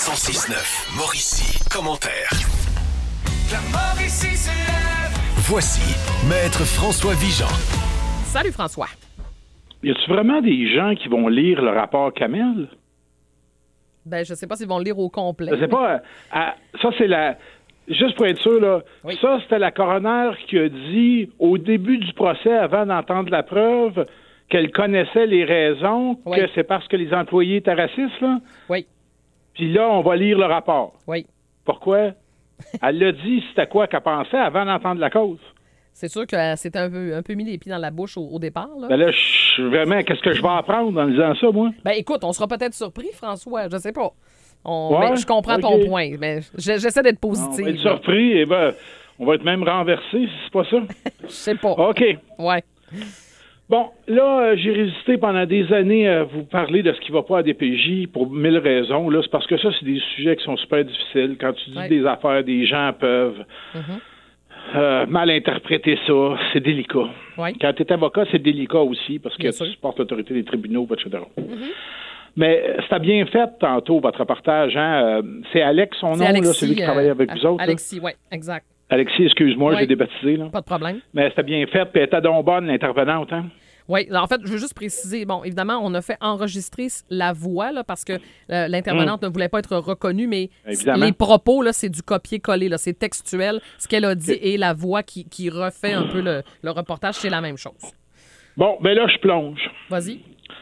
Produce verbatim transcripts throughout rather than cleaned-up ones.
cent six neuf, Mauricie, commentaire. La Mauricie se lève. Voici Maître François Vigeant. Salut François. Y a-tu vraiment des gens qui vont lire le rapport Kamel? Ben, je sais pas s'ils vont le lire au complet. Je sais pas. euh, à- ça, c'est la... Juste pour être sûr, là, Oui. ça, c'était la coroner qui a dit, au début du procès, avant d'entendre la preuve, qu'elle connaissait les raisons, Oui. que c'est parce que les employés étaient racistes, là. Oui, Puis là, on va lire le rapport. oui. Pourquoi? Elle l'a dit, c'était quoi qu'elle pensait avant d'entendre la cause. C'est sûr que c'était un peu, un peu mis les pieds dans la bouche au, au départ. Là. Ben là, je vraiment, qu'est-ce que je vais apprendre en disant ça, moi? Ben écoute, on sera peut-être surpris, François. Je sais pas. On, Ouais, mais je comprends ok. ton point, mais je- j'essaie d'être On positive. va être là. surpris et ben, on va être même renversé si c'est pas ça. Je sais pas. OK. Ouais. Bon, là, euh, j'ai résisté pendant des années à vous parler de ce qui va pas à D P J pour mille raisons. Là, c'est parce que ça, c'est des sujets qui sont super difficiles. Quand tu dis Ouais. des affaires, des gens peuvent Mhm. euh, mal interpréter ça. C'est délicat. Ouais. Quand tu es avocat, c'est délicat aussi parce que Bien tu sûr. supportes l'autorité des tribunaux, et cetera. Mais euh, c'était bien fait tantôt, votre reportage. Hein? Euh, c'est Alex, son C'est nom, là, Alexis, celui qui travaille euh, avec vous autres. là. Alexis, oui, exact. Alexis, excuse-moi, Ouais. j'ai débaptisé. Là. Pas de problème. Mais c'était bien fait, puis elle était donc bonne, l'intervenante. Hein? Oui, en fait, je veux juste préciser, bon, évidemment, on a fait enregistrer la voix, là, parce que euh, l'intervenante ne voulait pas être reconnue, mais Évidemment. les propos, là, c'est du copier-coller, là, c'est textuel. Ce qu'elle a dit et la voix qui, qui refait un peu le, le reportage, c'est la même chose. Bon, ben là, je plonge. Vas-y.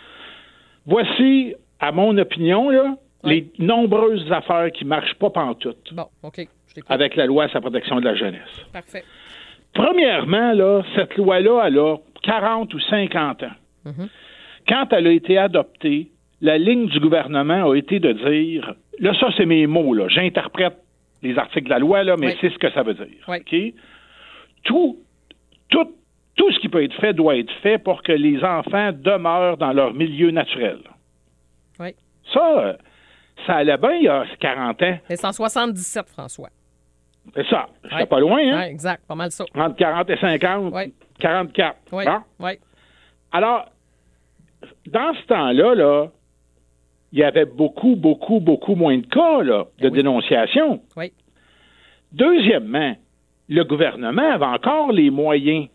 Voici, à mon opinion, là, Ouais. les nombreuses affaires qui marchent pas pantoute Bon, OK, je t'écoute. avec la loi sur la protection de la jeunesse. Parfait. Premièrement, là, cette loi-là, elle a quarante ou cinquante ans. Mhm. Quand elle a été adoptée, la ligne du gouvernement a été de dire, là, ça, c'est mes mots, là, j'interprète les articles de la loi, là, mais Oui. c'est ce que ça veut dire. Oui. OK? Tout, tout, tout ce qui peut être fait doit être fait pour que les enfants demeurent dans leur milieu naturel. Oui. Ça, euh, ça allait bien il y a quarante ans. Mais c'est en soixante-dix-sept, François. C'est ça. J'étais Ouais. pas loin, hein? Oui, exact, pas mal ça. Entre quarante et cinquante, Oui. quarante-quatre. Oui, Bon? oui. Alors, dans ce temps-là, là, il y avait beaucoup, beaucoup, beaucoup moins de cas là, de Ben oui. dénonciation. Oui. Deuxièmement, le gouvernement avait encore les moyens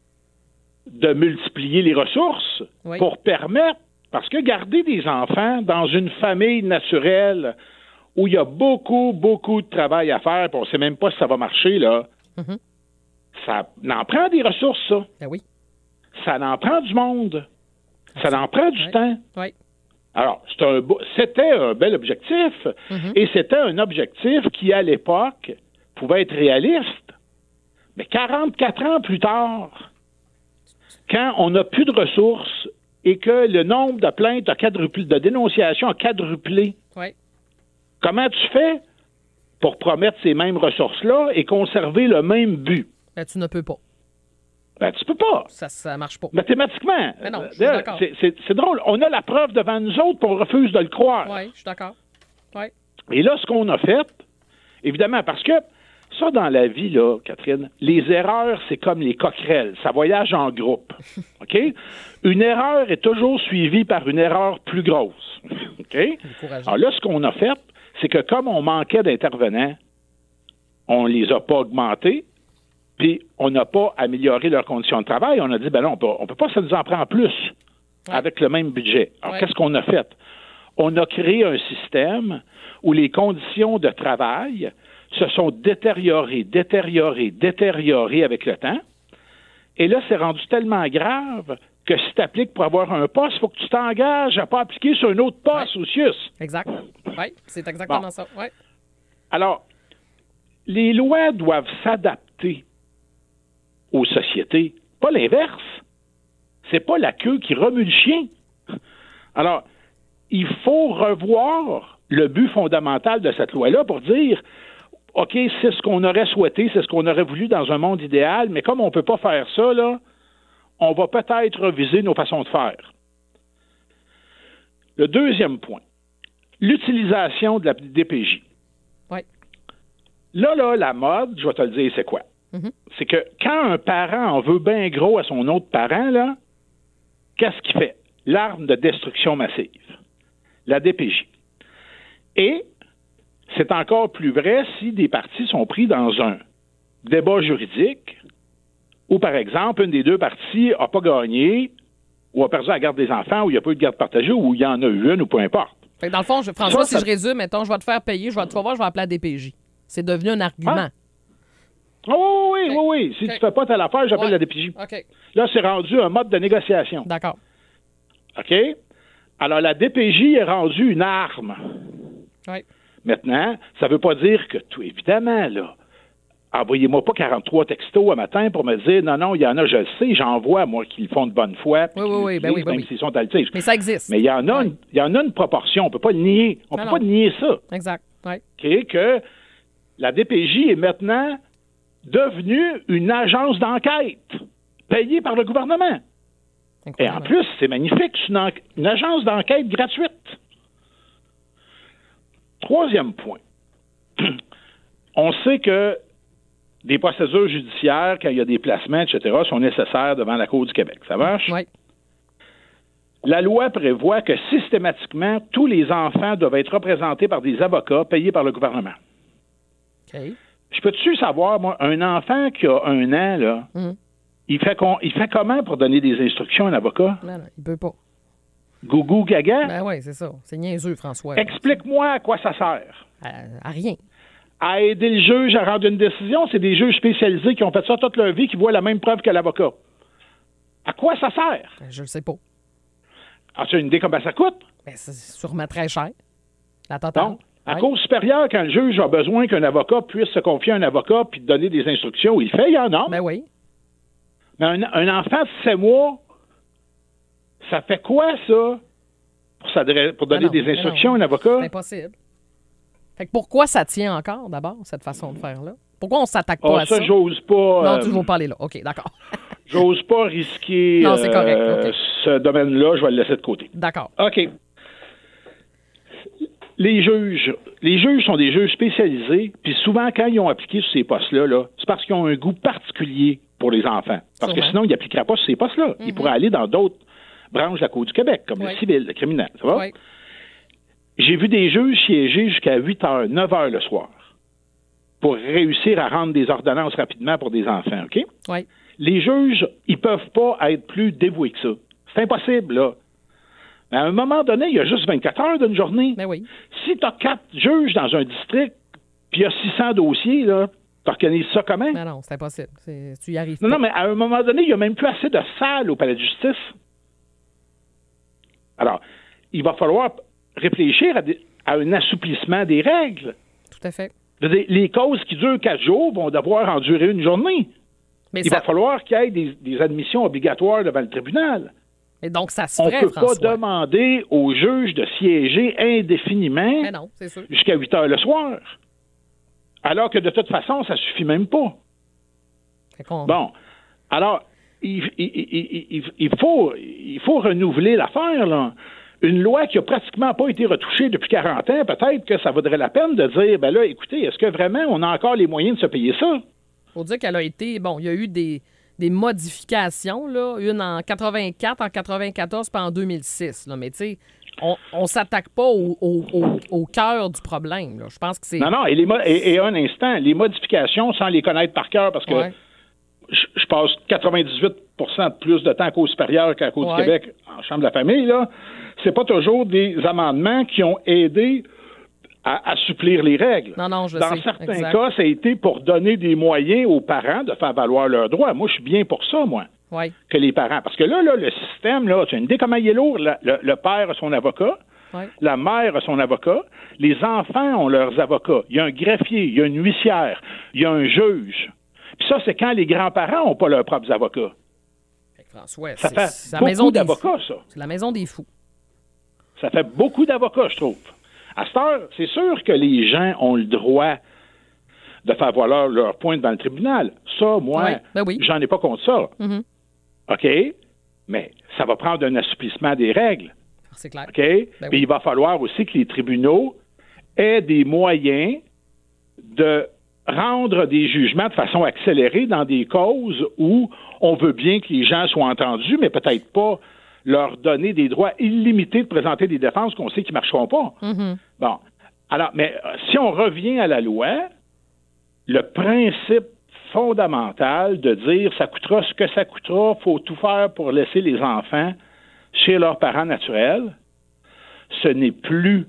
de multiplier les ressources Oui. pour permettre, parce que garder des enfants dans une famille naturelle où il y a beaucoup, beaucoup de travail à faire, puis on ne sait même pas si ça va marcher, là, Mhm. ça en prend des ressources, ça. Ben oui. Ça en prend du monde. Ça en prend du Ouais. temps. Oui. Alors, c'est un beau- c'était un bel objectif, Mhm. et c'était un objectif qui, à l'époque, pouvait être réaliste. Mais quarante-quatre ans plus tard, quand on n'a plus de ressources et que le nombre de plaintes a quadruplé, de dénonciations a quadruplé, Oui. comment tu fais pour promettre ces mêmes ressources-là et conserver le même but? Ben, tu ne peux pas. Ben, tu peux pas. Ça, ça marche pas. Mathématiquement. Mais non, je suis D'ailleurs, d'accord. c'est, c'est- c'est drôle. On a la preuve devant nous autres, puis on refuse de le croire. Oui, je suis d'accord. Oui. Et là, ce qu'on a fait, évidemment, parce que ça, dans la vie, là, Catherine, les erreurs, c'est comme les coquerelles. Ça voyage en groupe. OK? Une erreur est toujours suivie par une erreur plus grosse. OK? Encourageant. Alors là, ce qu'on a fait, c'est que comme on manquait d'intervenants, on les a pas augmentés, puis on n'a pas amélioré leurs conditions de travail. On a dit, ben non, on peut, on peut pas, ça nous en prend plus Ouais. avec le même budget. Alors, Ouais. qu'est-ce qu'on a fait? On a créé un système où les conditions de travail se sont détériorées, détériorées, détériorées avec le temps. Et là, c'est rendu tellement grave que si tu appliques pour avoir un poste, il faut que tu t'engages à pas appliquer sur un autre poste Ouais. au C I U S. Exact. Oui, c'est exactement Bon. ça. Oui. Alors, les lois doivent s'adapter aux sociétés, pas l'inverse. C'est pas la queue qui remue le chien. Alors, il faut revoir le but fondamental de cette loi-là pour dire, OK, c'est ce qu'on aurait souhaité, c'est ce qu'on aurait voulu dans un monde idéal, mais comme on ne peut pas faire ça, là, on va peut-être reviser nos façons de faire. Le deuxième point, l'utilisation de la D P J. Oui. Là, là, la mode, je vais te le dire, c'est quoi? Mhm. C'est que quand un parent en veut bien gros à son autre parent, là, qu'est-ce qu'il fait? L'arme de destruction massive, la D P J. Et c'est encore plus vrai si des parties sont pris dans un débat juridique où, par exemple, une des deux parties n'a pas gagné ou a perdu la garde des enfants ou il n'y a pas eu de garde partagée ou il y en a eu une ou peu importe. Fait que dans le fond, je, François, Ça, ça... si je résume, mettons, je vais te faire payer, je vais te faire voir, je vais appeler la D P J. C'est devenu un argument. Ah? Oh, oui, oui, oui, oui. Si okay. tu ne fais pas telle affaire, j'appelle ouais. la D P J. Okay. Là, c'est rendu un mode de négociation. D'accord. OK? Alors, la D P J est rendue une arme. Oui. Maintenant, ça ne veut pas dire que tout, évidemment, là, envoyez-moi pas quarante-trois textos un matin pour me dire non, non, il y en a, je le sais, j'en vois, moi, qui le font de bonne foi. Oui, oui, oui, ben oui, ben même oui. s'ils sont à litige. Mais ça existe. Mais il y en a, ouais. une, il y en a une proportion, on ne peut pas le nier. On ne peut non. pas nier ça. Exact. Oui. OK? Que la D P J est maintenant devenue une agence d'enquête payée par le gouvernement. Et en plus, c'est magnifique, c'est une, en... une agence d'enquête gratuite. Troisième point. On sait que des procédures judiciaires, quand il y a des placements, et cetera, sont nécessaires devant la Cour du Québec. Ça marche? Oui. La loi prévoit que systématiquement, tous les enfants doivent être représentés par des avocats payés par le gouvernement. OK. Je peux-tu savoir, moi, un enfant qui a un an, là, mm. il, fait con... il fait comment pour donner des instructions à un avocat? Non, non, il peut pas. Gougou gaga? Ben oui, c'est ça. C'est niaiseux, François. Explique-moi à quoi ça sert. À, à rien. À aider le juge à rendre une décision, c'est des juges spécialisés qui ont fait ça toute leur vie, qui voient la même preuve que l'avocat. À quoi ça sert? Ben, je le sais pas. As-tu une idée combien ça coûte? Ben, c'est sûrement très cher. La totale. Donc, à Cour supérieure, quand le juge a besoin qu'un avocat puisse se confier à un avocat puis donner des instructions, il fait, il y en a. Ben oui. Mais un, un enfant de sept mois, ça fait quoi, ça, pour, pour donner ben non, des instructions ben à un avocat? C'est impossible. Fait que pourquoi ça tient encore, d'abord, cette façon de faire-là? Pourquoi on ne s'attaque pas oh, à ça? ça? j'ose pas... Non, euh, tu ne veux pas aller là. OK, d'accord. j'ose pas risquer non, c'est correct. Euh, okay. ce domaine-là. Je vais le laisser de côté. D'accord. OK. Les juges, les juges sont des juges spécialisés, puis souvent, quand ils ont appliqué sur ces postes-là, là, c'est parce qu'ils ont un goût particulier pour les enfants. Parce Sûrement. que sinon, ils n'appliqueraient pas sur ces postes-là. Mm-hmm. Ils pourraient aller dans d'autres branches de la Cour du Québec, comme oui. le civil, le criminel. Ça va? Oui. J'ai vu des juges siéger jusqu'à huit heures, neuf heures le soir pour réussir à rendre des ordonnances rapidement pour des enfants, OK? Oui. Les juges, ils peuvent pas être plus dévoués que ça. C'est impossible, là. Mais à un moment donné, il y a juste vingt-quatre heures d'une journée. Ben oui. Si tu as quatre juges dans un district, puis il y a six cents dossiers, là, tu organises ça comment? Ben non, c'est impossible. C'est... Tu y arrives non, pas. Non, mais à un moment donné, il n'y a même plus assez de salles au palais de justice. Alors, il va falloir réfléchir à, des, à un assouplissement des règles. Tout à fait. Les causes qui durent quatre jours vont devoir en durer une journée. Mais il ça... va falloir qu'il y ait des, des admissions obligatoires devant le tribunal. Et donc, ça se ferait, On ne peut François. pas demander aux juges de siéger indéfiniment Mais non, c'est sûr. jusqu'à huit heures le soir. Alors que de toute façon, ça ne suffit même pas. Bon. Alors, il, il, il, il, il, faut, il faut renouveler l'affaire, là. Une loi qui n'a pratiquement pas été retouchée depuis quarante ans, peut-être que ça vaudrait la peine de dire, ben là, écoutez, est-ce que vraiment on a encore les moyens de se payer ça? Il faut dire qu'elle a été, bon, il y a eu des, des modifications, là, une en quatre-vingt-quatre, en quatre-vingt-quatorze, puis en deux mille six, là, mais tu sais, on ne s'attaque pas au, au, au, au cœur du problème, là. Je pense que c'est... Non, non, et, les mo- et, et un instant, les modifications, sans les connaître par cœur, parce que ouais. je, je passe quatre-vingt-dix-huit pour cent de plus de temps à Cour supérieure qu'à Cour ouais. du Québec en Chambre de la famille, là, c'est pas toujours des amendements qui ont aidé à assouplir les règles. Non, non, je Dans sais. certains exact. cas, ça a été pour donner des moyens aux parents de faire valoir leurs droits. Moi, je suis bien pour ça, moi, oui. que les parents. Parce que là, là le système, là, tu as une idée comment il est lourd. Le, le, le père a son avocat, oui. la mère a son avocat, les enfants ont leurs avocats. Il y a un greffier, il y a une huissière, il y a un juge. Puis ça, c'est quand les grands-parents n'ont pas leurs propres avocats. François, ça c'est, fait c'est la beaucoup maison d'avocats, des ça. C'est la maison des fous. Ça fait beaucoup d'avocats, je trouve. À cette heure, c'est sûr que les gens ont le droit de faire valoir leur point devant le tribunal. Ça, moi, oui. Ben oui. j'en ai pas contre ça. Mm-hmm. OK? Mais ça va prendre un assouplissement des règles. C'est clair. OK? Ben Puis oui. il va falloir aussi que les tribunaux aient des moyens de rendre des jugements de façon accélérée dans des causes où on veut bien que les gens soient entendus, mais peut-être pas leur donner des droits illimités de présenter des défenses qu'on sait qui ne marcheront pas. Mm-hmm. Bon. Alors, mais euh, si on revient à la loi, le principe fondamental de dire ça coûtera ce que ça coûtera, faut tout faire pour laisser les enfants chez leurs parents naturels, ce n'est plus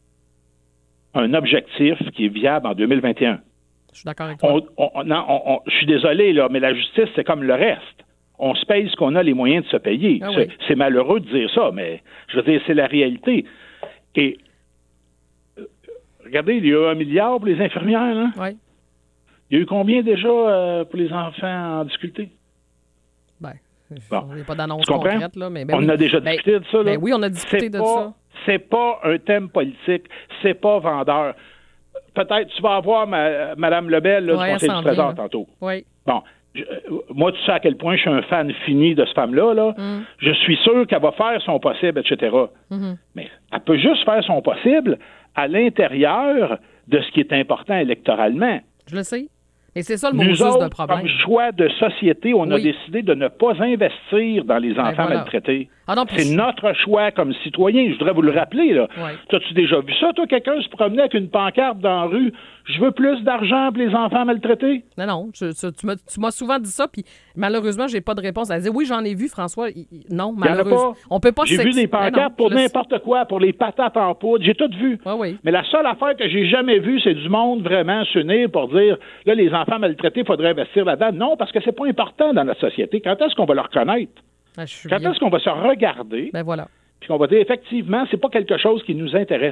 un objectif qui est viable en deux mille vingt et un. Je suis d'accord avec toi. On, on, non, on, on, je suis désolé, là, mais la justice, c'est comme le reste. On se paye ce qu'on a les moyens de se payer. Ah c'est, oui. c'est malheureux de dire ça, mais je veux dire, c'est la réalité. Et euh, regardez, il y a eu un milliard pour les infirmières, là. Oui. Il y a eu combien déjà euh, pour les enfants en difficulté? Ben, Bon. il n'y a pas d'annonce Tu comprends? concrète, là, mais ben on oui. a déjà Ben, discuté de ça, là. ben oui, on a discuté c'est de pas, ça. C'est pas un thème politique, c'est pas vendeur. Peut-être tu vas avoir ma, Mme Lebel, là, Ouais, du Conseil elle du s'en Trésor, vient, là. tantôt. Oui. Bon, je- euh, moi, tu sais à quel point je suis un fan fini de cette femme-là. Là. Mm. Je suis sûr qu'elle va faire son possible, et cetera. Mm-hmm. Mais elle peut juste faire son possible à l'intérieur de ce qui est important électoralement. Je le sais. Et c'est ça le Nous mot juste autres, de problème. comme choix de société, on a Oui. décidé de ne pas investir dans les enfants voilà. maltraités. Ah non, puis C'est je- notre choix comme citoyen. Je voudrais vous le rappeler. Là. Ouais. T'as-tu déjà vu ça, toi, quelqu'un se promenait avec une pancarte dans la rue? Je veux plus d'argent pour les enfants maltraités? Non, non, je- tu, tu m'as, tu m'as souvent dit ça, puis malheureusement, j'ai pas de réponse. Elle dit oui, j'en ai vu, François. Il- il- non, Il y en a malheureusement. pas. On peut pas J'ai sex- vu des Mais non, pancartes pour je le sais. n'importe quoi, pour les patates en poudre. J'ai tout vu. Oui, oui. Mais la seule affaire que j'ai jamais vue, c'est du monde vraiment s'unir pour dire, là, les enfants maltraités, il faudrait investir là-dedans. Non, parce que c'est pas important dans notre société. Quand est-ce qu'on va le reconnaître? Ah, je suis Quand bien. est-ce qu'on va se regarder Ben voilà. puis qu'on va dire, effectivement, c'est pas quelque chose qui nous intéresse?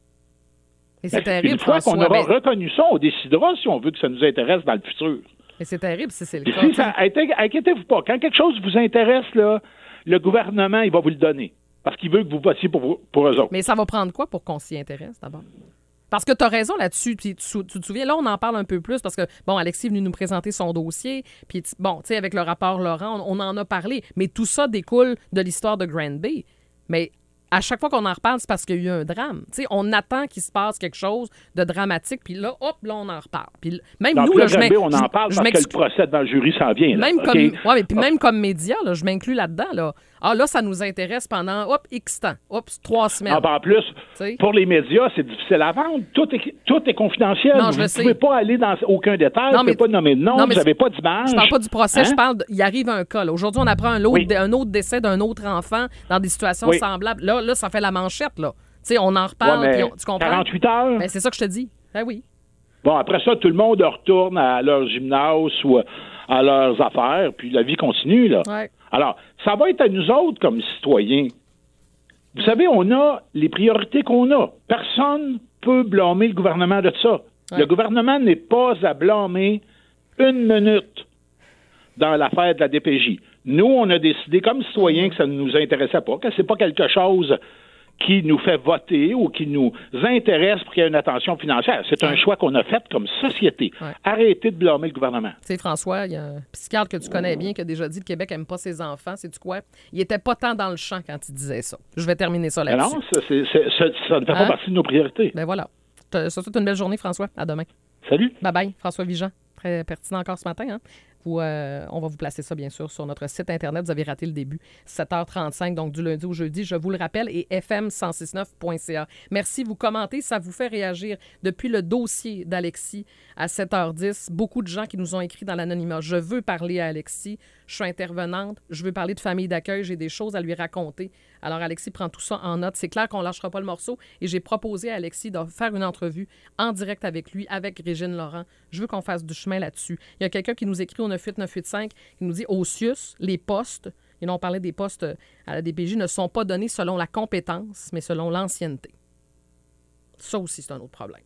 Et c'est Ben, terrible, une fois François. qu'on aura Ben, reconnu ça, on décidera si on veut que ça nous intéresse dans le futur. mais c'est terrible si c'est le Puis cas. si tu sais. ça, inté- inquiétez-vous pas. Quand quelque chose vous intéresse, là, le gouvernement, il va vous le donner. Parce qu'il veut que vous votiez pour, vous- pour eux autres. Mais ça va prendre quoi pour qu'on s'y intéresse d'abord? Parce que tu as raison là-dessus. Puis tu, tu te souviens, là, on en parle un peu plus parce que, bon, Alexis est venu nous présenter son dossier. Puis, tu- bon, tu sais, avec le rapport Laurent, on, on en a parlé. Mais tout ça découle de l'histoire de Granby. Mais à chaque fois qu'on en reparle, c'est parce qu'il y a eu un drame. Tu sais, on attend qu'il se passe quelque chose de dramatique. Puis là, hop, là, on en reparle. Puis même Dans nous, le là, je Granby, m'in- on je- en parle je parce que m'excuse- le procès devant le jury s'en vient. Là, Même OK? comme, ouais, mais puis Ah. même comme média, là, je m'inclus là-dedans. Là. Ah, là, ça nous intéresse pendant, hop, X temps. Hop, trois semaines. Ah, ben, en plus, sais. pour les médias, c'est difficile à vendre. Tout est, tout est confidentiel. Non, je vous le ne sais. pouvez pas aller dans aucun détail. Non, vous ne mais- pouvez pas nommer de nom. Non, mais vous n'avez pas d'image. Je parle pas du procès, Hein? je parle, de- il arrive un cas. là. Aujourd'hui, on apprend un autre, Oui. un autre décès d'un autre enfant dans des situations Oui. semblables. Là, là, ça fait la manchette, là. Tu sais, on en Ouais, reparle, mais puis on- tu comprends? quarante-huit heures. Ben, c'est ça que je te dis. Ben oui. Bon, après ça, tout le monde retourne à leur gymnase ou à leurs affaires, puis la vie continue, là. Ouais. Alors, ça va être à nous autres comme citoyens. Vous savez, on a les priorités qu'on a. Personne peut blâmer le gouvernement de ça. Ouais. Le gouvernement n'est pas à blâmer une minute dans l'affaire de la D P J. Nous, on a décidé comme citoyens que ça ne nous intéressait pas, que c'est pas quelque chose qui nous fait voter ou qui nous intéresse pour qu'il y ait une attention financière. C'est un Ouais. choix qu'on a fait comme société. Ouais. Arrêtez de blâmer le gouvernement. Tu sais, François, il y a un psychiatre que tu connais bien qui a déjà dit que le Québec n'aime pas ses enfants. Sais-tu quoi? Il était pas tant dans le champ quand il disait ça. Je vais terminer ça Mais là-dessus. non, ça, c'est- c'est- ça- ça ne fait Hein? pas partie de nos priorités. Ben voilà. Je te souhaite une belle journée, François. À demain. Salut. Bye-bye, François Vigeant. Très pertinent encore ce matin. Hein? Vous, euh, on va vous placer ça, bien sûr, sur notre site Internet. Vous avez raté le début. sept heures trente-cinq, donc du lundi au jeudi, je vous le rappelle, et f m cent six neuf point c a. Merci, vous commentez, ça vous fait réagir. Depuis le dossier d'Alexis à sept heures dix, beaucoup de gens qui nous ont écrit dans l'anonymat. Je veux parler à Alexis, je suis intervenante, je veux parler de famille d'accueil, j'ai des choses à lui raconter. Alors, Alexis prend tout ça en note. C'est clair qu'on ne lâchera pas le morceau et j'ai proposé à Alexis de faire une entrevue en direct avec lui, avec Régine Laurent. Je veux qu'on fasse du chemin là-dessus. Il y a quelqu'un qui nous écrit au neuf huit neuf huit cinq qui nous dit « Au C I U S, les postes, et on parlait des postes à la D P J, ne sont pas donnés selon la compétence, mais selon l'ancienneté. » Ça aussi, c'est un autre problème.